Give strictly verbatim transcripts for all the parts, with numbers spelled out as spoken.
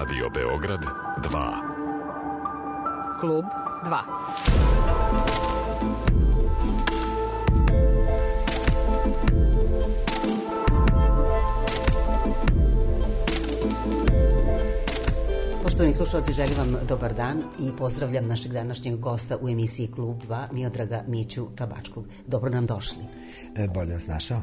Radio Beograd dva. Klub dva. Poštovani slušalci, želim vam dobar dan i pozdravljam našeg današnjeg gosta u emisiji Klub dva, Miodraga Miću Tabačkog. Dobro nam došli. E, bolje vas našao.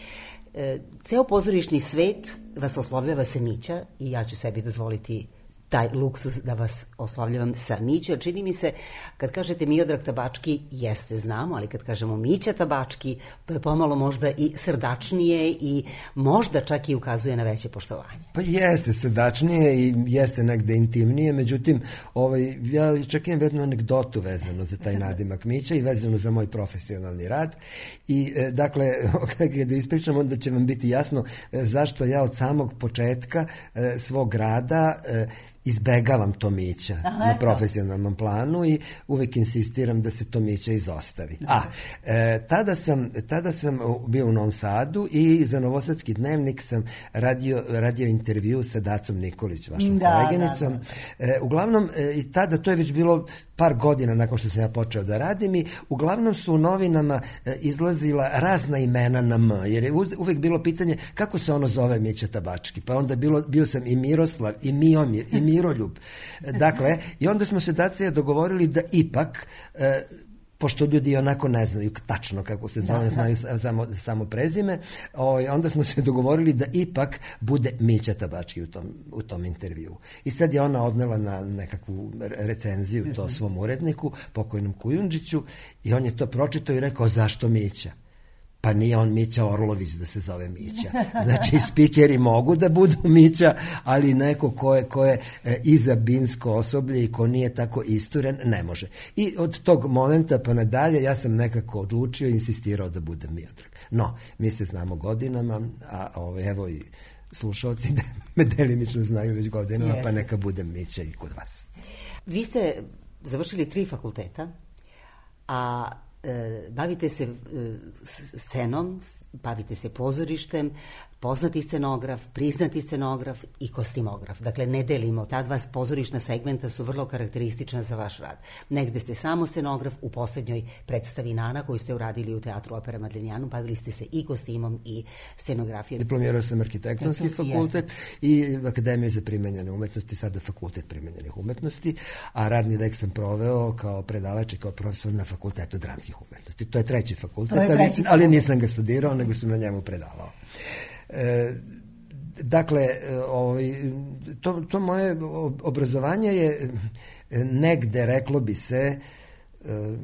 E, ceo pozorišni svet vas oslovljava sa Mića i ja ću sebi dozvoliti taj luksuz da vas oslavljavam sa Mića. Čini mi se, kad kažete Miodrag Tabački, jeste, znamo, ali kad kažemo Mića Tabački, to je pomalo možda i srdačnije i možda čak i ukazuje na veće poštovanje. Pa jeste srdačnije i jeste negde intimnije, međutim, ovaj, ja čak imam jednu anegdotu vezanu za taj nadimak Mića i vezanu za moj profesionalni rad. I, e, dakle, kada ispričam, onda će vam biti jasno e, zašto ja od samog početka e, svog rada e, izbegavam to Mića Aha, na profesionalnom planu i uvek insistiram da se to Mića izostavi. A, e, tada, sam, tada sam bio u Novom Sadu i za Novosadski dnevnik sam radio, radio intervju sa Dacom Nikolić, vašom da, koleginicom. Da, da. E, uglavnom, e, i tada, to je već bilo par godina nakon što sam ja počeo da radim i uglavnom su u novinama e, izlazila razna imena na M, jer je uvek bilo pitanje kako se ono zove Mića Tabački. Pa onda bilo, bio sam i Miroslav, i Miomir, i Miroljub. Dakle, i onda smo se Dacija dogovorili da ipak, e, pošto ljudi onako ne znaju tačno kako se zove, da, znaju da. Samo, samo prezime, o, onda smo se dogovorili da ipak bude Mića Tabački u tom, u tom intervju. I sad je ona odnela na nekakvu recenziju to svom uredniku, pokojnom Kujundžiću, i on je to pročitao i rekao, zašto Mića? Pa nije on Mića Orlović da se zove Mića. Znači, spikeri mogu da budu Mića, ali neko ko je, ko je e, iza binsko osoblje i ko nije tako isturen, ne može. I od tog momenta pa nadalje ja sam nekako odlučio i insistirao da budem Miodrag. No, mi se znamo godinama, a ovo, evo i slušalci da me delimično znaju već godinama, Jeste. Pa neka budem Mića i kod vas. Vi ste završili tri fakulteta, a bavite se scenom, bavite se pozorištem, poznati scenograf, priznati scenograf i kostimograf. Dakle, ne delimo. Ta dva pozorišna segmenta su vrlo karakteristična za vaš rad. Negde ste samo scenograf, u poslednjoj predstavi Nana koju ste uradili u Teatru Opera Madlenjanu, bavili ste se i kostimom i scenografijom. Diplomirao sam arhitektonski fakultet i Akademiju za primenjene umetnosti, sada Fakultet primenjenih umetnosti, a radni vek sam proveo kao predavač i kao profesor na Fakultetu dramskih umetnosti. To je treći fakultet, je treći ali, ali nisam ga studirao, nego sam na njemu predavao. E, dakle, ovaj, to, to moje obrazovanje je negde, reklo bi se, e,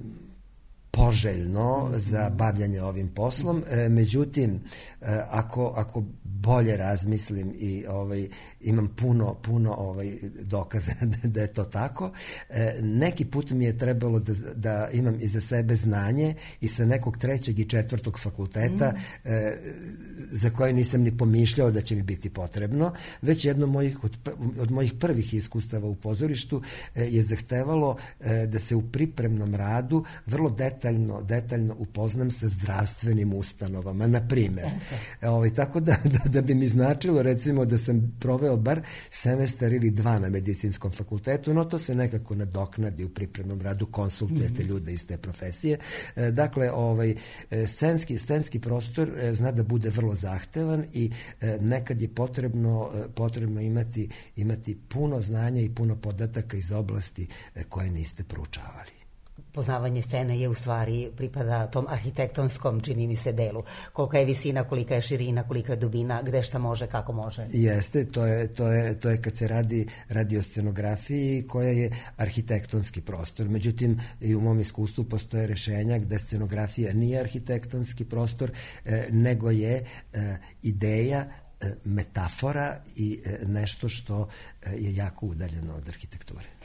poželjno za bavljanje ovim poslom, e, međutim, e, ako, ako bolje razmislim i ovaj, imam puno, puno ovaj, dokaza da, da je to tako, e, neki put mi je trebalo da, da imam iza sebe znanje i sa nekog trećeg i četvrtog fakulteta mm. e, za koje nisam ni pomišljao da će mi biti potrebno, već jedno mojih, od, od mojih prvih iskustava u pozorištu e, je zahtevalo e, da se u pripremnom radu vrlo detaljno, detaljno upoznam sa zdravstvenim ustanovama, na primjer. Ovaj, tako da, da, da bi mi značilo, recimo, da sam proveo bar semestar ili dva na medicinskom fakultetu, no to se nekako nadoknadi u pripremnom radu, konsultujete mm-hmm. ljude iz te profesije. E, dakle, ovaj, scenski, scenski prostor e, zna da bude vrlo zahtevan i e, nekad je potrebno, e, potrebno imati, imati puno znanja i puno podataka iz oblasti e, koje niste proučavali. Poznavanje scene je u stvari pripada tom arhitektonskom, čini mi se, delu. Kolika je visina, kolika je širina, kolika je dubina, gde šta može, kako može. Jeste, to je, to je, to je kad se radi, radi o scenografiji koja je arhitektonski prostor. Međutim, i u mom iskustvu postoje rešenja gde scenografija nije arhitektonski prostor, eh, nego je eh, ideja, eh, metafora i eh, nešto što eh, je jako udaljeno od arhitekture.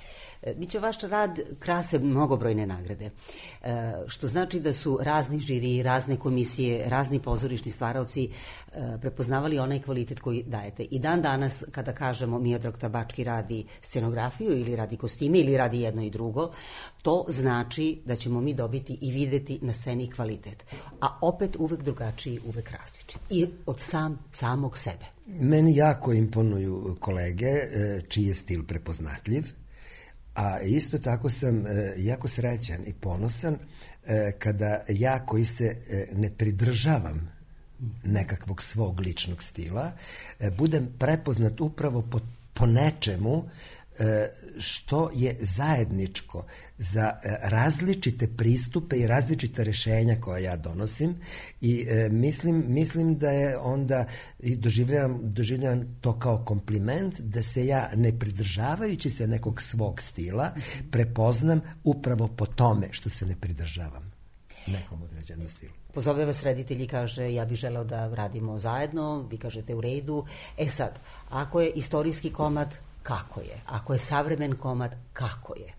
Mića, vaš rad krase mnogobrojne nagrade, što znači da su razni žiri, razne komisije, razni pozorišni stvaraoci prepoznavali onaj kvalitet koji dajete. I dan danas, kada kažemo Miodrag Tabački radi scenografiju ili radi kostime ili radi jedno i drugo, to znači da ćemo mi dobiti i videti na sceni kvalitet. A opet uvek drugačiji, uvek različit. I od sam, samog sebe. Meni jako imponuju kolege čiji je stil prepoznatljiv, a isto tako sam jako srećan i ponosan kada ja koji se ne pridržavam nekakvog svog ličnog stila, budem prepoznat upravo po, po nečemu što je zajedničko za različite pristupe i različita rešenja koja ja donosim i e, mislim, mislim da je onda i doživljavam, doživljavam to kao kompliment da se ja, ne pridržavajući se nekog svog stila, prepoznam upravo po tome što se ne pridržavam nekom određenom stilu. Pozove vas reditelj i kaže ja bih želeo da radimo zajedno, vi kažete u redu. E sad, ako je istorijski komad, kako je? Ako je savremen komad, kako je?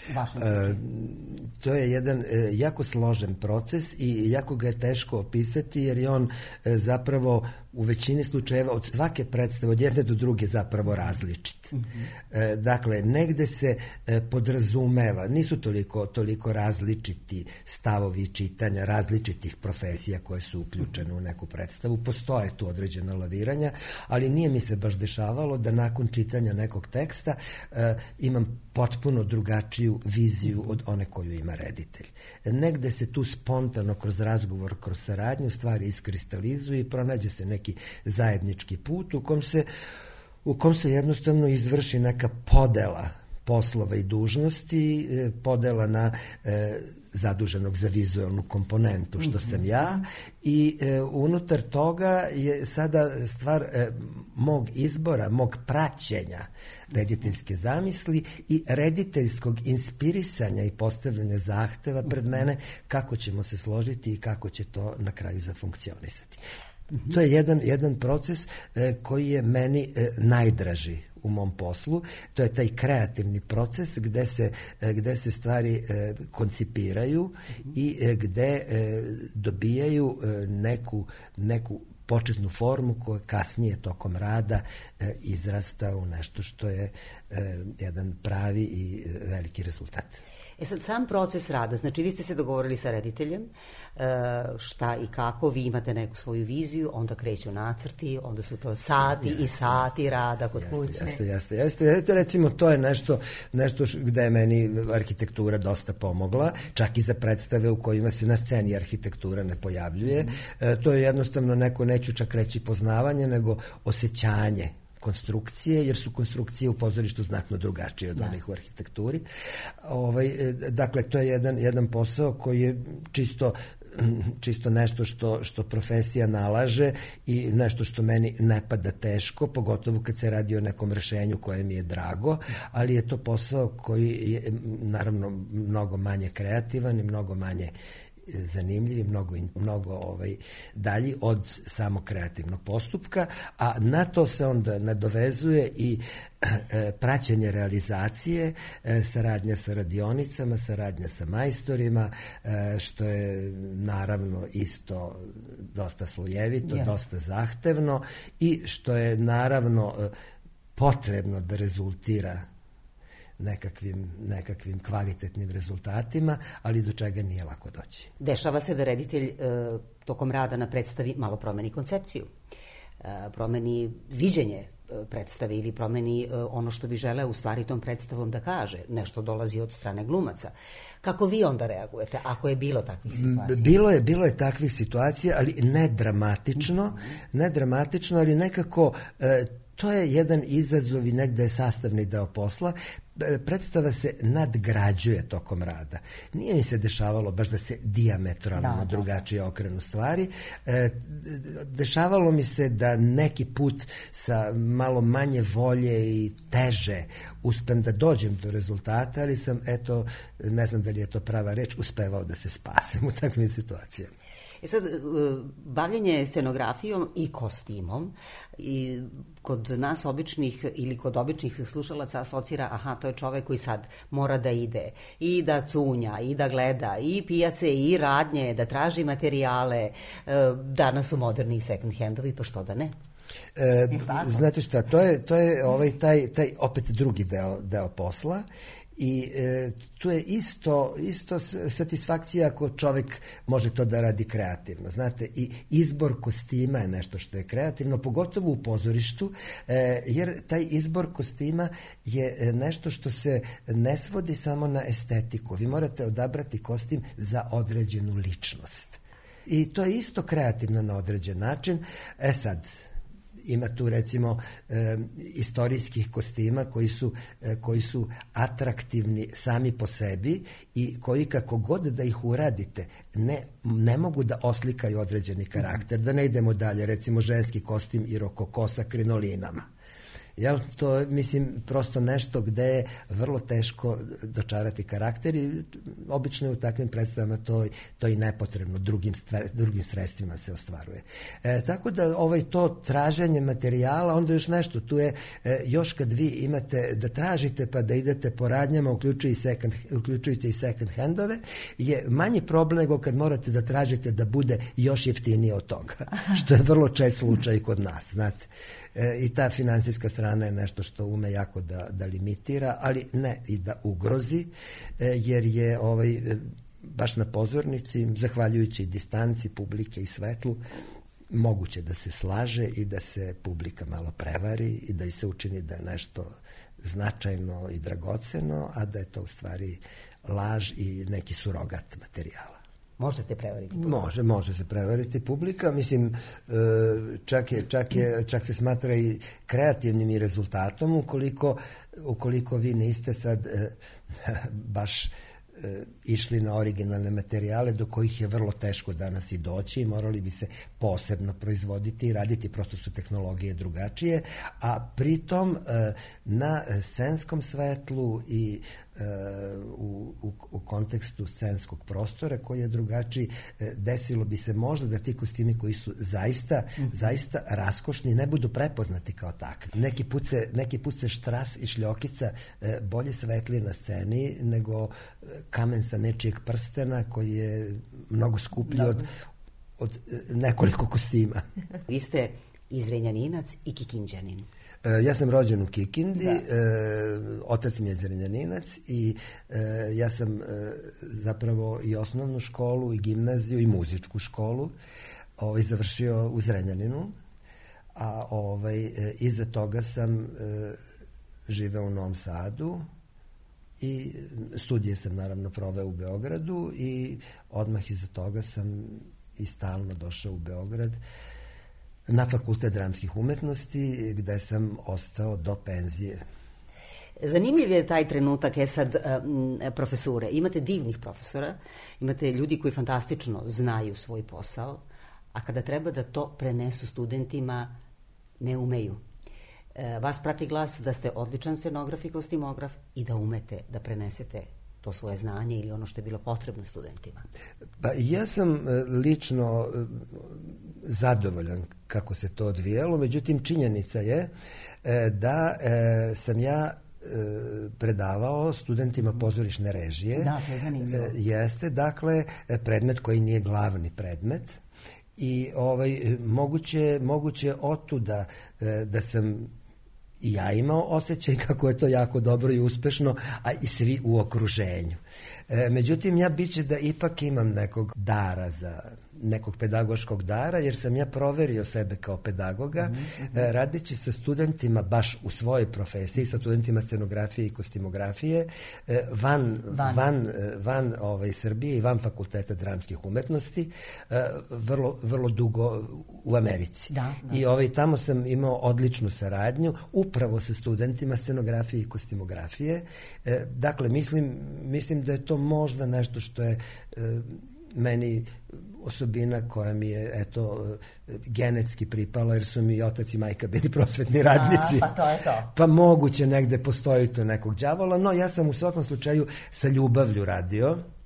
E, to je jedan e, jako složen proces i jako ga je teško opisati jer je on e, zapravo u većini slučajeva od svake predstave, od jedne do druge zapravo različit. Mm-hmm. E, dakle, negde se e, podrazumeva, nisu toliko, toliko različiti stavovi čitanja, različitih profesija koje su uključene u neku predstavu. Postoje tu određena laviranja, ali nije mi se baš dešavalo da nakon čitanja nekog teksta e, imam potpuno drugačiju viziju od one koju ima reditelj. Negde se tu spontano kroz razgovor, kroz saradnju stvari iskristalizuju i pronađe se neki zajednički put u kom se, u kom se jednostavno izvrši neka podela poslova i dužnosti, podela na e, zaduženog za vizualnu komponentu, što sam ja, i e, unutar toga je sada stvar e, mog izbora, mog praćenja rediteljske zamisli i rediteljskog inspirisanja i postavljanja zahteva pred mene kako ćemo se složiti i kako će to na kraju zafunkcionisati. Mm-hmm. To je jedan, jedan proces e, koji je meni e, najdraži u mom poslu. To je taj kreativni proces gde se, e, gde se stvari e, koncipiraju mm-hmm. i e, gde e, dobijaju e, neku, neku početnu formu koja kasnije tokom rada e, izrasta u nešto što je e, jedan pravi i veliki rezultat. E sad, sam proces rada, znači vi ste se dogovorili sa rediteljem, šta i kako, vi imate neku svoju viziju, onda kreću nacrti, onda su to sati jeste, i sati jeste, rada kod kuće. Jeste, jeste, jeste, jeste. Recimo, to je nešto, nešto gde je meni arhitektura dosta pomogla, čak i za predstave u kojima se na sceni arhitektura ne pojavljuje. Mm. E, to je jednostavno neko, neću čak reći poznavanje, nego osjećanje konstrukcije, jer su konstrukcije u pozorištu znatno drugačije od da. onih u arhitekturi. Ovaj, dakle, to je jedan, jedan posao koji je čisto čisto nešto što, što profesija nalaže i nešto što meni ne pada teško, pogotovo kad se radi o nekom rešenju koje mi je drago, ali je to posao koji je naravno mnogo manje kreativan i mnogo manje zanimljivi, mnogo, mnogo ovaj, dalji od samog kreativnog postupka, a na to se onda nadovezuje i e, praćenje realizacije, e, saradnja sa radionicama, saradnja sa majstorima, e, što je naravno isto dosta slojevito, yes. dosta zahtevno i što je naravno e, potrebno da rezultira nekakvim, nekakvim kvalitetnim rezultatima, ali do čega nije lako doći. Dešava se da reditelj e, tokom rada na predstavi malo promeni koncepciju, e, promeni viđenje predstave ili promeni e, ono što bi želeo u stvari tom predstavom da kaže. Nešto dolazi od strane glumaca. Kako vi onda reagujete, ako je bilo takvih situacija? Bilo je, bilo je takvih situacija, ali ne dramatično, mm-hmm. ne dramatično, ali nekako e, to je jedan izazov i negde je sastavni deo posla. Predstava se nadgrađuje tokom rada. Nije mi se dešavalo baš da se dijametralno da, drugačije okrenu stvari. E, dešavalo mi se da neki put sa malo manje volje i teže uspem da dođem do rezultata, ali sam, eto, ne znam da li je to prava reč, uspevao da se spasem u takvim situacijama. E sad, bavljenje scenografijom i kostimom i kod nas običnih ili kod običnih slušalaca asocira, aha, to to je čovek koji sad mora da ide i da cunja, i da gleda, i pijace, i radnje, da traži materijale. Danas su moderni second handovi, pa što da ne? E, znate šta, to je, to je ovaj, taj, taj opet drugi deo, deo posla. I e, tu je isto, isto satisfakcija ako čovek može to da radi kreativno. Znate, i izbor kostima je nešto što je kreativno, pogotovo u pozorištu, e, jer taj izbor kostima je nešto što se ne svodi samo na estetiku. Vi morate odabrati kostim za određenu ličnost. I to je isto kreativno na određen način. E sad, ima tu recimo e, istorijskih kostima koji su, e, koji su atraktivni sami po sebi i koji kako god da ih uradite ne, ne mogu da oslikaju određeni karakter. Da ne idemo dalje, recimo ženski kostim i rokoko sa krinolinama. Jel, to je, mislim, prosto nešto gde je vrlo teško dočarati karakter i obično u takvim predstavama to, to i nepotrebno drugim, stvar, drugim sredstvima se ostvaruje. E, tako da ovaj to traženje materijala, onda još nešto, tu je e, još kad vi imate da tražite pa da idete po radnjama, uključujući second, uključujući i second handove, je manji problem nego kad morate da tražite da bude još jeftinije od toga, što je vrlo čest slučaj kod nas, znate. E, i ta finansijska strana je nešto što ume jako da, da limitira, ali ne i da ugrozi, e, jer je ovaj, baš na pozornici, zahvaljujući distanci publike i svetlu, moguće da se slaže i da se publika malo prevari i da i se učini da je nešto značajno i dragoceno, a da je to u stvari laž i neki surogat materijala. Možete prevariti publiku? Može, može se prevariti publika. Mislim, čak, je, čak, je, čak se smatra i kreativnim i rezultatom ukoliko, ukoliko vi niste sad baš išli na originalne materijale do kojih je vrlo teško danas i doći i morali bi se posebno proizvoditi i raditi, prosto su tehnologije drugačije, a pritom na scenskom svetlu i u, u, u kontekstu scenskog prostora koji je drugačiji, desilo bi se možda da ti kostimi koji su zaista, mm-hmm. zaista raskošni ne budu prepoznati kao takvi. Neki put se, neki put se štras i šljokica bolje svetli na sceni nego kamen sa nečijeg prstena koji je mnogo skuplji od, od nekoliko kostima. Vi ste i Zrenjaninac i Kikinđanin. E, ja sam rođen u Kikindi, e, otac mi je Zrenjaninac i e, ja sam e, zapravo i osnovnu školu i gimnaziju i muzičku školu ovaj, završio u Zrenjaninu, a ovaj, e, iza toga sam e, živeo u Novom Sadu i studije sam naravno proveo u Beogradu i odmah iza toga sam i stalno došao u Beograd na Fakultet dramskih umetnosti gde sam ostao do penzije. Zanimljiv je taj trenutak, je sad profesure. Imate divnih profesora, imate ljudi koji fantastično znaju svoj posao, a kada treba da to prenesu studentima, ne umeju. Vas prati glas da ste odličan scenograf i kostimograf i da umete da prenesete to svoje znanje ili ono što je bilo potrebno studentima. Pa ja sam lično zadovoljan kako se to odvijalo, međutim činjenica je da sam ja predavao studentima pozorišne režije. Da, to je zanimljivo. Jeste, dakle, predmet koji nije glavni predmet i ovaj, moguće, moguće otuda da sam i ja imao osjećaj kako je to jako dobro i uspešno, a i svi u okruženju. E, međutim, ja biće da ipak imam nekog dara za nekog pedagoškog dara, jer sam ja proverio sebe kao pedagoga, mm-hmm. e, radeći sa studentima baš u svojoj profesiji, sa studentima scenografije i kostimografije, e, van, van. van, van ovaj, Srbije i van Fakulteta dramskih umetnosti, e, vrlo, vrlo dugo u Americi. Da, da. I ovaj, tamo sam imao odličnu saradnju, upravo sa studentima scenografije i kostimografije. E, dakle, mislim, mislim da je to možda nešto što je e, meni osobina koja mi je, eto, genetski pripala, jer su mi otac i majka bili prosvetni radnici. A, pa to je to. Pa moguće negde postoji to nekog đavola, no ja sam u svakom slučaju sa ljubavlju radio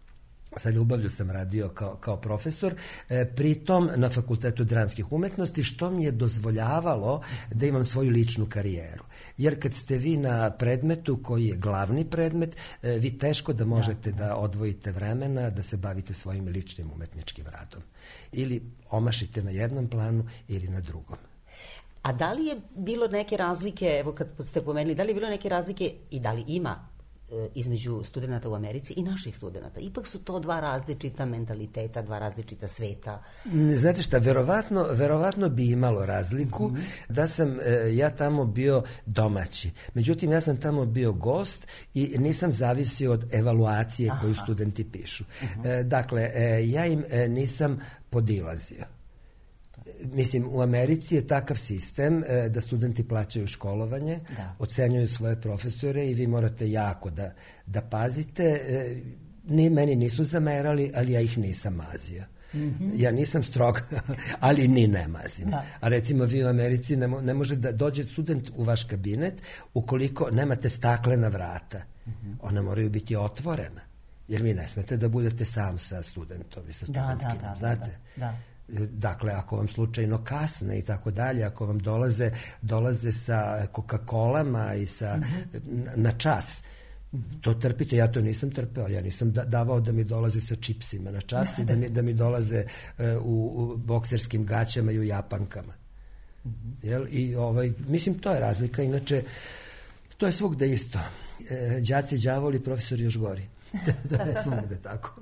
sa ljubavlju sam radio kao, kao profesor, e, pritom na Fakultetu dramskih umetnosti, što mi je dozvoljavalo da imam svoju ličnu karijeru. Jer kad ste vi na predmetu koji je glavni predmet, e, vi teško da možete da, da odvojite vremena da se bavite svojim ličnim umetničkim radom. Ili omašite na jednom planu ili na drugom. A da li je bilo neke razlike, evo kad ste pomenuli, da li je bilo neke razlike i da li ima između studenta u Americi i naših studenta? Ipak su to dva različita mentaliteta, dva različita sveta. Znate šta, verovatno, verovatno bi imalo razliku mm-hmm. da sam e, ja tamo bio domaći. Međutim, ja sam tamo bio gost i nisam zavisio od evaluacije Aha. koju studenti pišu. Mm-hmm. E, dakle, e, ja im e, nisam podilazio. Mislim, u Americi je takav sistem e, da studenti plaćaju školovanje, da. Ocenjuju svoje profesore i vi morate jako da, da pazite. E, ni, meni nisu zamerali, ali ja ih nisam mazio. Mm-hmm. Ja nisam strog, ali ni ne mazim. Da. A recimo vi u Americi ne, mo, ne može da dođe student u vaš kabinet ukoliko nemate staklena vrata. Mm-hmm. Ona moraju biti otvorena, jer vi ne smete da budete sam sa studentom i sa studentkinom, da, da, da, znate? Da, da. Dakle, ako vam slučajno kasne i tako dalje, ako vam dolaze, dolaze sa Coca-Colama i sa, mm-hmm. na, na čas, to trpite. Ja to nisam trpeo, ja nisam da, davao da mi dolaze sa čipsima na čas i da mi, da mi dolaze uh, u, u bokserskim gaćama i u japankama. Mm-hmm. Jel? I ovaj, mislim, to je razlika, inače to je svugde isto. E, đaci đavoli, profesori još gori. To je svugde tako.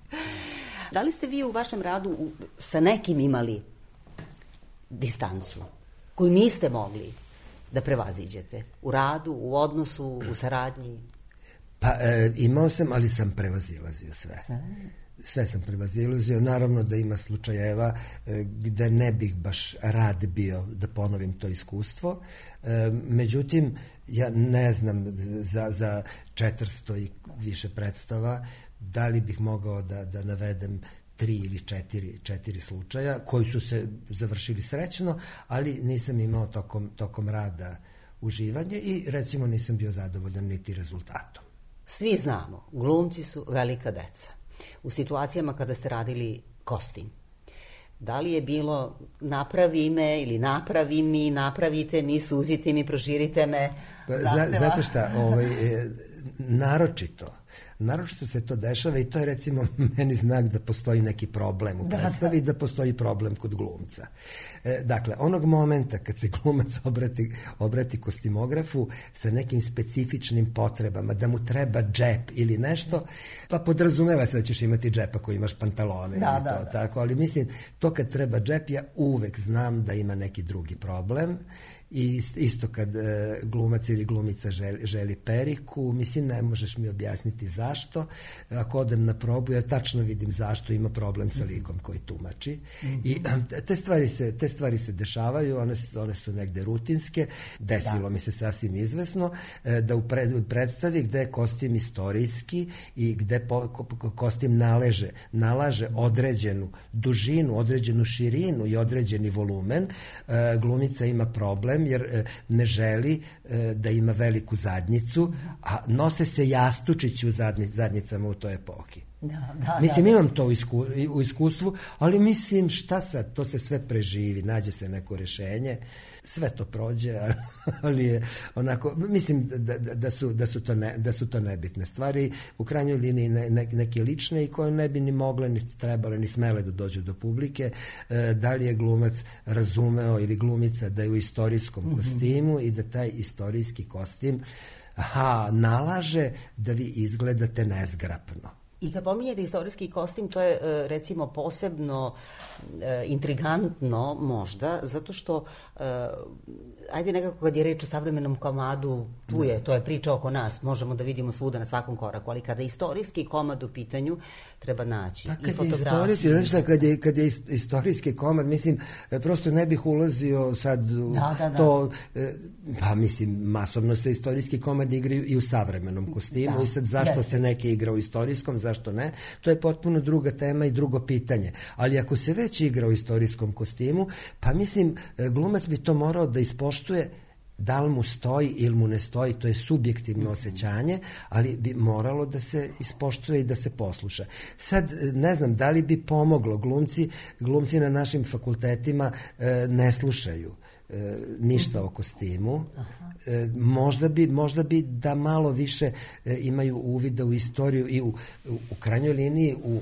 Da li ste vi u vašem radu u, sa nekim imali distancu koju niste mogli da prevaziđete? U radu, u odnosu, u saradnji? Pa e, imao sam, ali sam prevazilazio sve. Sve, sve sam prevazilazio. Naravno da ima slučajeva e, gde ne bih baš rad bio da ponovim to iskustvo. E, međutim, ja ne znam za, za četiristo i više predstava da li bih mogao da, da navedem tri ili četiri, četiri slučaja koji su se završili srećno, ali nisam imao tokom, tokom rada uživanje i recimo nisam bio zadovoljan niti rezultatom. Svi znamo, glumci su velika deca. U situacijama kada ste radili kostim, da li je bilo napravi me ili napravi mi, napravite mi, suzite mi, proširite me? Zna, znate šta, ovaj, e, naročito, naročito se to dešava i to je recimo meni znak da postoji neki problem u predstavi i da. da postoji problem kod glumca. E, dakle, onog momenta kad se glumac obrati, obrati kostimografu sa nekim specifičnim potrebama, da mu treba džep ili nešto, pa podrazumeva se da ćeš imati džep ako imaš pantalone da, ili to, da, da. Tako, ali mislim, to kad treba džep, ja uvek znam da ima neki drugi problem. I isto kad e, glumac ili glumica želi, želi periku, mislim, ne možeš mi objasniti zašto. Ako odem na probu, ja tačno vidim zašto ima problem sa likom koji tumači. Mm-hmm. I te stvari se, te stvari se dešavaju, one, one su negde rutinske. Desilo da. mi se sasvim izvesno e, da u pred, predstavi gde je kostim istorijski i gde po, ko, kostim naleže, nalaže određenu dužinu, određenu širinu i određeni volumen, e, glumica ima problem jer ne želi e, da ima veliku zadnjicu, a nose se jastučići u zadnji, zadnjicama u toj epohi. Da, da, mislim, da, da. Imam to u, isku, u iskustvu, ali mislim, šta sad, to se sve preživi, nađe se neko rešenje, sve to prođe, ali je onako, mislim da, da, da, su, da, su, to ne, da su to nebitne stvari, u krajnjoj liniji ne, ne, neke lične i koje ne bi ni mogle, ni trebale, ni smele da dođu do publike, e, da li je glumac razumeo ili glumica da je u istorijskom mm-hmm. kostimu i da taj istorijski kostim aha, nalaže da vi izgledate nezgrapno. I kad pominjete istorijski kostim, to je recimo posebno e, intrigantno možda, zato što e, ajde nekako kad je reč o savremenom komadu, tu je, to je priča oko nas, možemo da vidimo svuda na svakom koraku, ali kada je istorijski komad u pitanju, treba naći pa, i fotografiju. Znači šta, kad je, kad je istorijski komad, mislim, prosto ne bih ulazio sad u da, da, da. to, pa mislim, masovno se istorijski komad igraju i u savremenom kostimu da, i sad zašto jeste. se neki igra u istorijskom, zašto ne, to je potpuno druga tema i drugo pitanje. Ali ako se već igra u istorijskom kostimu, pa mislim, glumac bi to morao da ispoštuje da li mu stoji ili mu ne stoji, to je subjektivno osjećanje, ali bi moralo da se ispoštuje i da se posluša. Sad, ne znam, da li bi pomoglo, glumci, glumci na našim fakultetima e, ne slušaju e, ništa o kostimu. E, možda bi, možda bi da malo više e, imaju uvida u istoriju i u, u, u krajnjoj liniji u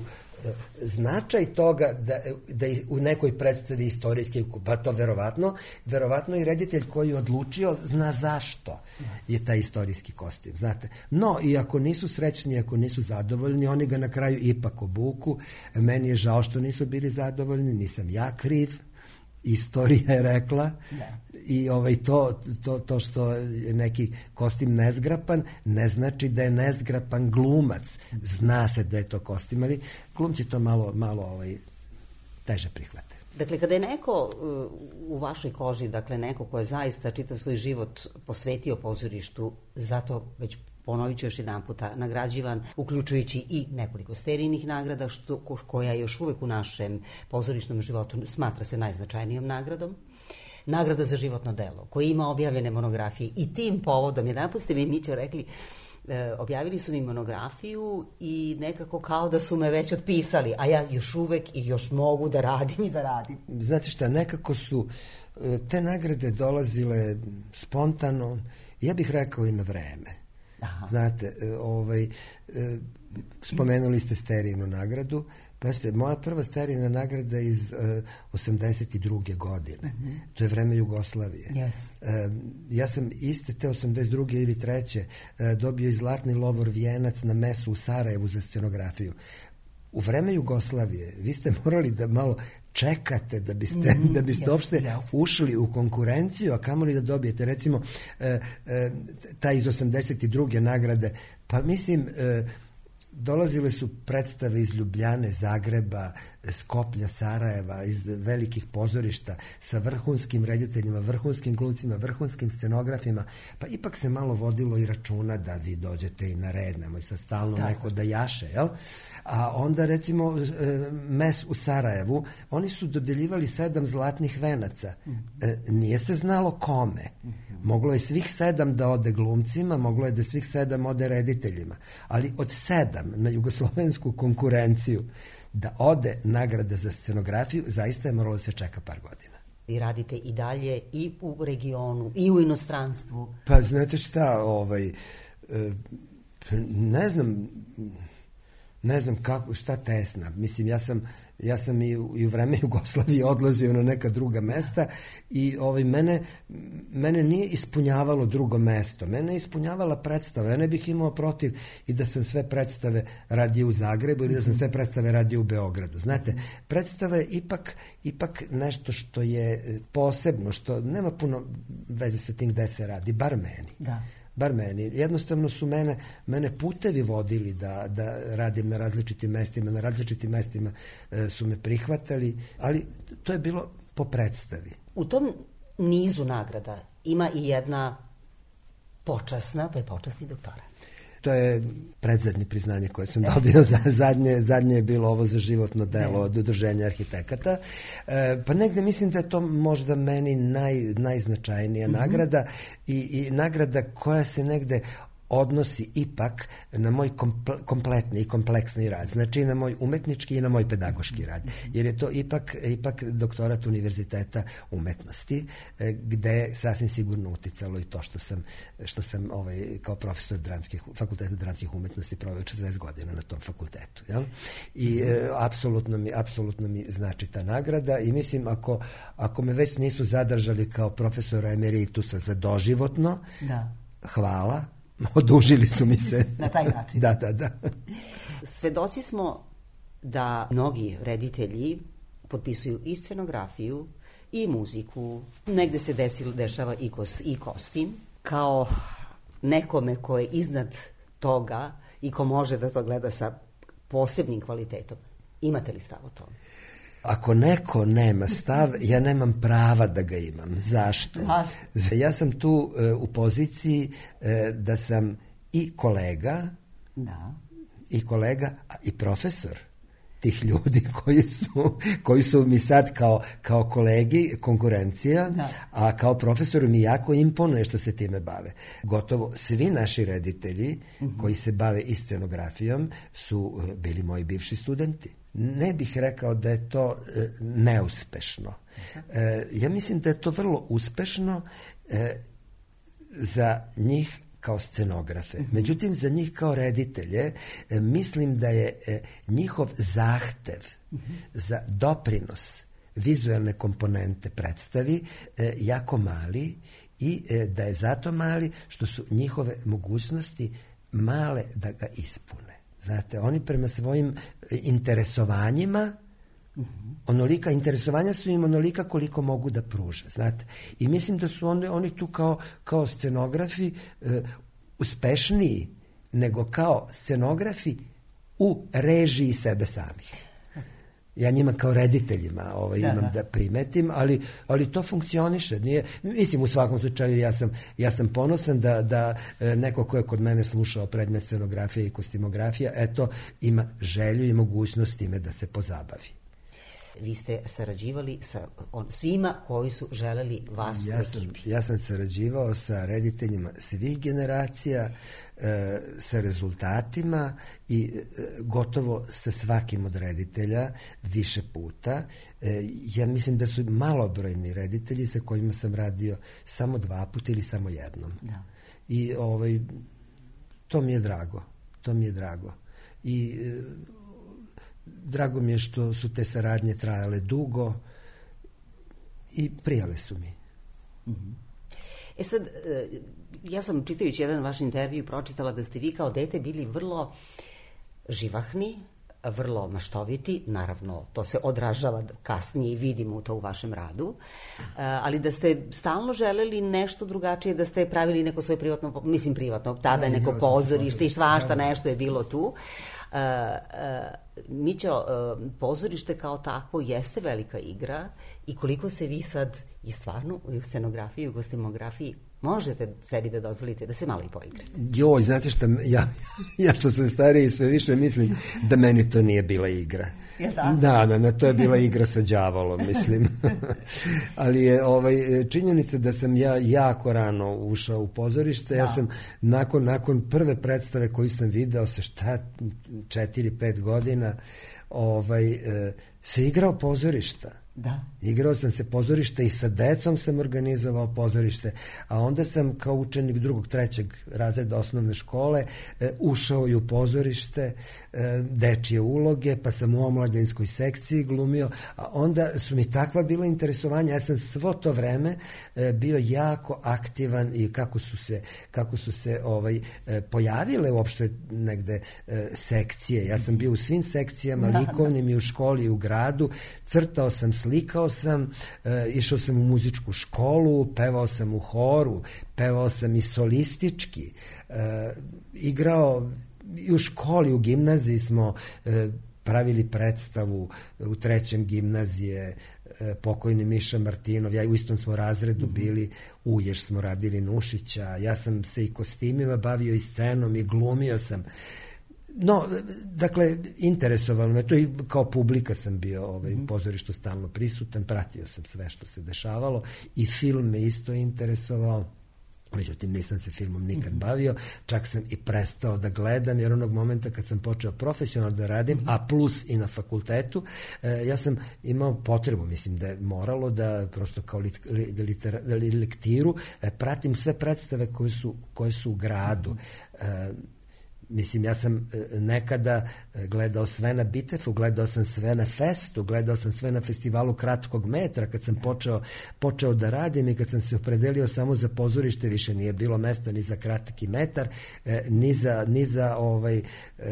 značaj toga da, da u nekoj predstavi istorijske, pa to verovatno, verovatno i reditelj koji je odlučio zna zašto je taj istorijski kostim, znate. No, i ako nisu srećni, ako nisu zadovoljni, oni ga na kraju ipak obuku. Meni je žao što nisu bili zadovoljni, nisam ja kriv, istorija je rekla. Da. I ovaj, to, to, to što je neki kostim nezgrapan, ne znači da je nezgrapan glumac. Zna se da je to kostim, ali glumci to malo, malo ovaj, teže prihvate. Dakle, kada je neko u vašoj koži, dakle neko ko je zaista čitav svoj život posvetio pozorištu, zato već ponovit ću još jedan puta, nagrađivan, uključujući i nekoliko sterijnih nagrada, što, koja još uvek u našem pozorišnom životu smatra se najznačajnijom nagradom. Nagrada za životno delo, koji ima objavljene monografije. I tim povodom, jedan put ste mi, Mićo, rekli, e, objavili su mi monografiju i nekako kao da su me već otpisali, a ja još uvek i još mogu da radim i da radim. Znate šta, nekako su te nagrade dolazile spontano, ja bih rekao i na vreme. Aha. Znate, ovaj, spomenuli ste sterijnu nagradu. Pa ste, moja prva sterijna nagrada iz uh, osamdeset druge godine. Mm-hmm. To je vreme Jugoslavije. Yes. Uh, ja sam iste te osamdeset druge ili treće uh, dobio i zlatni lovor vijenac na mesu u Sarajevu za scenografiju. U vreme Jugoslavije vi ste morali da malo čekate da biste, mm-hmm. da biste yes, uopšte yes. ušli u konkurenciju, a kamoli da dobijete. Recimo, uh, uh, ta iz osamdeset druge nagrade, pa mislim... Uh, dolazile su predstave iz Ljubljane, Zagreba, Skoplja, Sarajeva, iz velikih pozorišta sa vrhunskim rediteljima, vrhunskim glumcima, vrhunskim scenografima, pa ipak se malo vodilo i računa da vi dođete i na red, nemoj sad stalno da. neko da jaše, jel? A onda recimo mes u Sarajevu, oni su dodeljivali sedam zlatnih venaca. Nije se znalo kome. Moglo je svih sedam da ode glumcima, moglo je da svih sedam ode rediteljima, ali od sedam na jugoslovensku konkurenciju da ode nagrada za scenografiju, zaista je moralo da se čeka par godina. Vi radite i dalje i u regionu i u inostranstvu. Pa znate šta, ovaj, ne znam, ne znam kako, šta tesna. Mislim, ja sam, ja sam i u, i u vreme Jugoslavije odlazio na neka druga mesta i ovaj, mene, mene nije ispunjavalo drugo mesto. Mene je ispunjavala predstava. Ja ne bih imao protiv i da sam sve predstave radio u Zagrebu ili da sam sve predstave radio u Beogradu. Znate, predstava je ipak, ipak nešto što je posebno, što nema puno veze sa tim gde se radi, bar meni. Da. Bar meni. Jednostavno su mene, mene putevi vodili da, da radim na različitim mestima, na različitim mestima e, su me prihvatali, ali to je bilo po predstavi. U tom nizu nagrada ima i jedna počasna, to je počasni doktorat. To je predzadnje priznanje koje sam dobio, zadnje, zadnje je bilo ovo za životno delo od Udruženja arhitekata. E, pa negde mislim da je to možda meni naj, najznačajnija mm-hmm. nagrada i, i nagrada koja se negde odnosi ipak na moj komple, kompletni i kompleksni rad, znači na moj umetnički i na moj pedagoški rad, jer je to ipak, ipak doktorat univerziteta umetnosti, gde je sasvim sigurno uticalo i to što sam, što sam ovaj, kao profesor dramskih, fakulteta dramskih umetnosti proveo četrdeset godina na tom fakultetu. Jel? I e, apsolutno, mi, apsolutno mi znači ta nagrada i mislim ako, ako me već nisu zadržali kao profesora emeritusa za doživotno, da. Hvala, odužili su mi se. Na taj način. Da, da, da. Svedoci smo da mnogi reditelji potpisuju i scenografiju i muziku. Negde se desilo, dešava i, kos, i kostim. Kao nekome ko je iznad toga i ko može da to gleda sa posebnim kvalitetom. Imate li stav o tome? Ako neko nema stav, ja nemam prava da ga imam. Zašto? Zašto? Ja sam tu uh, u poziciji uh, da sam i kolega, da. i kolega, a i profesor. tih ljudi koji su, koji su mi sad kao, kao kolegi konkurencija, da. A kao profesoru mi jako imponuje što se time bave. Gotovo svi naši reditelji uh-huh. koji se bave i scenografijom su bili moji bivši studenti. Ne bih rekao da je to e, neuspešno. E, ja mislim da je to vrlo uspešno e, za njih kao scenografe. Međutim, za njih kao reditelje e, mislim da je e, njihov zahtev za doprinos vizualne komponente predstavi e, jako mali i e, da je zato mali što su njihove mogućnosti male da ga ispune. Znate, oni prema svojim interesovanjima, uh-huh. onolika interesovanja su im onolika koliko mogu da pruže, znate. I mislim da su oni, oni tu kao, kao scenografi e, uspešniji nego kao scenografi u režiji sebe samih. Ja njima kao rediteljima ovaj, imam da, da primetim, ali, ali to funkcioniše. Nije, mislim, u svakom slučaju ja sam, ja sam ponosan da, da neko ko je kod mene slušao predmet scenografije i kostimografija, eto, ima želju i mogućnost time da se pozabavi. Vi ste sarađivali sa on, svima koji su želeli vas ja u ekipi. Sam, ja sam sarađivao sa rediteljima svih generacija, e, sa rezultatima i e, gotovo sa svakim od reditelja više puta. E, ja mislim da su malobrojni reditelji sa kojima sam radio samo dva puta ili samo jednom. Da. I ovaj, to mi je drago. To mi je drago. I e, drago mi je što su te saradnje trajale dugo i prijale su mi. Mm-hmm. E sad, ja sam čitajući jedan vaš intervju pročitala da ste vi kao dete bili vrlo živahni, vrlo maštoviti, naravno to se odražava kasnije i vidimo to u vašem radu, ali da ste stalno želeli nešto drugačije, da ste pravili neko svoje privatno, mislim privatno, tada je neko pozorište i svašta nešto je bilo tu. Uh, uh, Mićo, uh, pozorište kao takvo jeste velika igra i koliko se vi sad i stvarno u scenografiji, u kostimografiji možete sebi da dozvolite da se malo i poigrate. Joj, znate šta, ja, ja što sam stariji sve više mislim da meni to nije bila igra. Je tako? Da, da, da, to je bila igra sa đavolom, mislim. Ali je ovaj, činjenica da sam ja jako rano ušao u pozorište, da. Ja sam nakon, nakon prve predstave koju sam video sa šta, četiri, pet godina, ovaj, se igrao pozorišta. Da. Igrao sam se pozorište i sa decom sam organizovao pozorište, a onda sam kao učenik drugog, trećeg razreda osnovne škole e, ušao i u pozorište, e, dečije uloge, pa sam u omladinskoj sekciji glumio, a onda su mi takva bila interesovanja, ja sam svo to vreme e, bio jako aktivan i kako su se, kako su se ovaj, e, pojavile uopšte negde e, sekcije, ja sam bio u svim sekcijama, likovnim i u školi i u gradu, crtao sam, slikao sam, e, išao sam u muzičku školu, pevao sam u horu, pevao sam i solistički, e, igrao i u školi, u gimnaziji smo e, pravili predstavu u trećem gimnazije, e, pokojni Miša Martinov, ja u istom smo razredu bili, uješ smo radili Nušića, ja sam se i kostimima bavio i scenom i glumio sam. No, dakle, interesovalo me to i kao publika sam bio ovaj, u pozorištu stalno prisutan, pratio sam sve što se dešavalo i film me isto interesovao, međutim nisam se filmom nikad bavio, čak sam i prestao da gledam, jer onog momenta kad sam počeo profesionalno da radim, a plus i na fakultetu, eh, ja sam imao potrebu, mislim da je moralo da prosto kao lit, litera, lektiru eh, pratim sve predstave koje su, koje su u gradu. Eh, Mislim, ja sam nekada gledao sve na Bitefu, gledao sam sve na Festu, gledao sam sve na festivalu kratkog metra, kad sam počeo, počeo da radim i kad sam se opredelio samo za pozorište, više nije bilo mesta ni za kratki metar, ni za, ni za ovaj,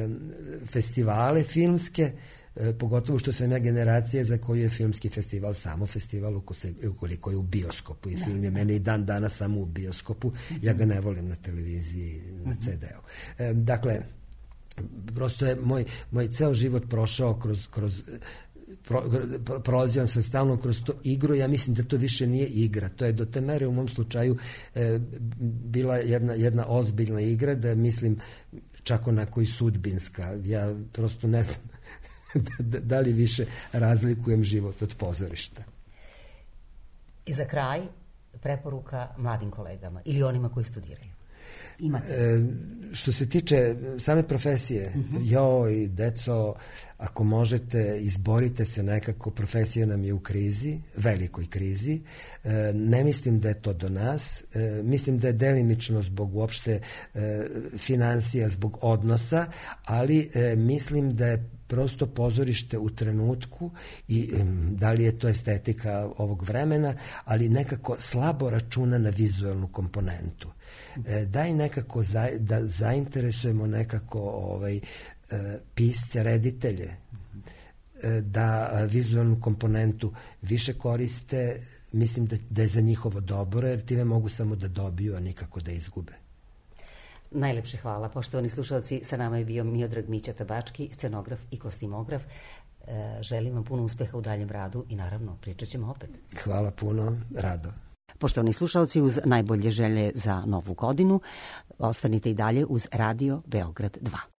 festivale filmske, pogotovo što sam ja generacija za koju je filmski festival samo festival ukoliko je u bioskopu i da, film je da. Meni i dan danas samo u bioskopu, ja ga ne volim na televiziji, na ce de-u. E, dakle, prosto je moj, moj ceo život prošao kroz, kroz Pro, prolazio sam stalno kroz to igru, ja mislim da to više nije igra, to je do te mere u mom slučaju e, bila jedna, jedna ozbiljna igra, da mislim čak onako i sudbinska, ja prosto ne znam da, da li više razlikujem život od pozorišta. I za kraj, preporuka mladim kolegama ili onima koji studiraju. Imate. E, što se tiče same profesije, uh-huh. joj, deco, ako možete, izborite se nekako, profesija nam je u krizi, velikoj krizi, e, ne mislim da je to do nas, e, mislim da je delimično zbog uopšte e, finansija, zbog odnosa, ali e, mislim da je prosto pozorište u trenutku i um, da li je to estetika ovog vremena, ali nekako slabo računa na vizualnu komponentu. E, daj nekako za, da zainteresujemo nekako ovaj, e, pisce, reditelje, e, da vizualnu komponentu više koriste, mislim da, da je za njihovo dobro, jer time mogu samo da dobiju, a nikako da izgube. Najlepše hvala. Poštovani slušalci, sa nama je bio Miodrag Mića Tabački, scenograf i kostimograf. E, želim vam puno uspeha u daljem radu i naravno pričat ćemo opet. Hvala puno, rado. Poštovani slušalci, uz najbolje želje za novu godinu, ostanite i dalje uz Radio Beograd dva.